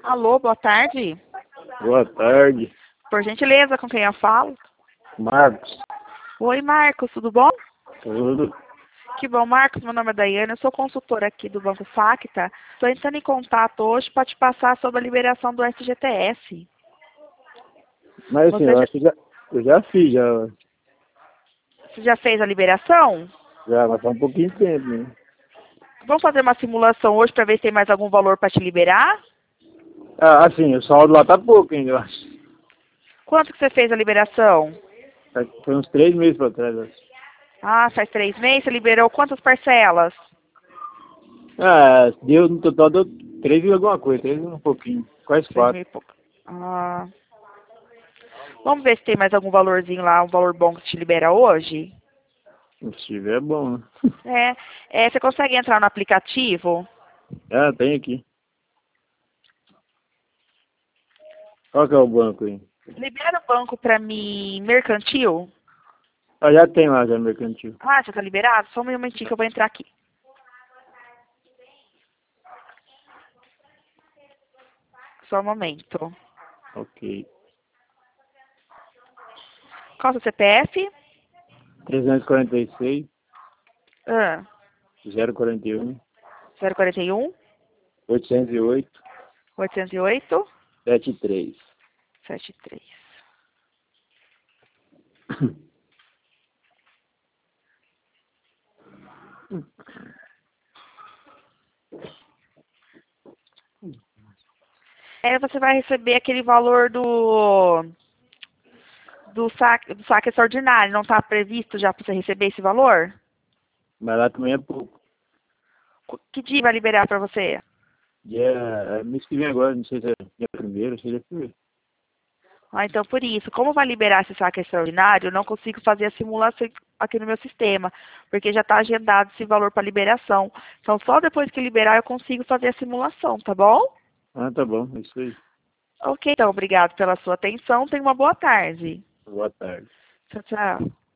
Alô, boa tarde. Boa tarde, Por gentileza, com quem eu falo? Marcos. Oi, Marcos, tudo bom? Tudo? Que bom, Marcos. Meu nome é Daiane, eu sou consultora aqui do Banco Facta. Estou entrando em contato hoje para te passar sobre a liberação do FGTS. Mas assim, Você eu já, acho que eu já fiz, você já fez a liberação? mas faz um pouquinho de tempo, né? Vamos fazer uma simulação hoje para ver se tem mais algum valor para te liberar? Ah, assim, o saldo lá tá pouco ainda, eu acho. Quanto que você fez a liberação? Foi uns 3 meses pra trás, eu acho. Ah, faz 3 meses. Você liberou quantas parcelas? Deu, no total deu 3 e alguma coisa, 3 e um pouquinho, quase 3 4. mil e pouco. Ah, vamos ver se tem mais algum valorzinho lá, um valor bom que te libera hoje? Se tiver, é bom, né? Você consegue entrar no aplicativo? Ah, tem aqui. Qual que é o banco aí? Libera o banco para mim, mercantil. Ah, já tem lá, já mercantil. Ah, já tá liberado? Só um momentinho que eu vou entrar aqui. Só um momento. Ok. Qual é o seu CPF? 346, Ah, 041, 041 808, 808 73. 73. Você vai receber aquele valor do saque extraordinário. Não está previsto já para você receber esse valor? Mas lá também é pouco. Que dia vai liberar para você? Mês que vem agora, não sei se é dia primeiro, acho que é dia primeiro. Ah, então por isso, como vai liberar esse saque extraordinário, eu não consigo fazer a simulação aqui no meu sistema, porque já está agendado esse valor para liberação. Então só depois que liberar eu consigo fazer a simulação, tá bom? Ah, tá bom, é isso aí. Ok, então obrigado pela sua atenção. Tenha uma boa tarde. Boa tarde. Tchau, tchau.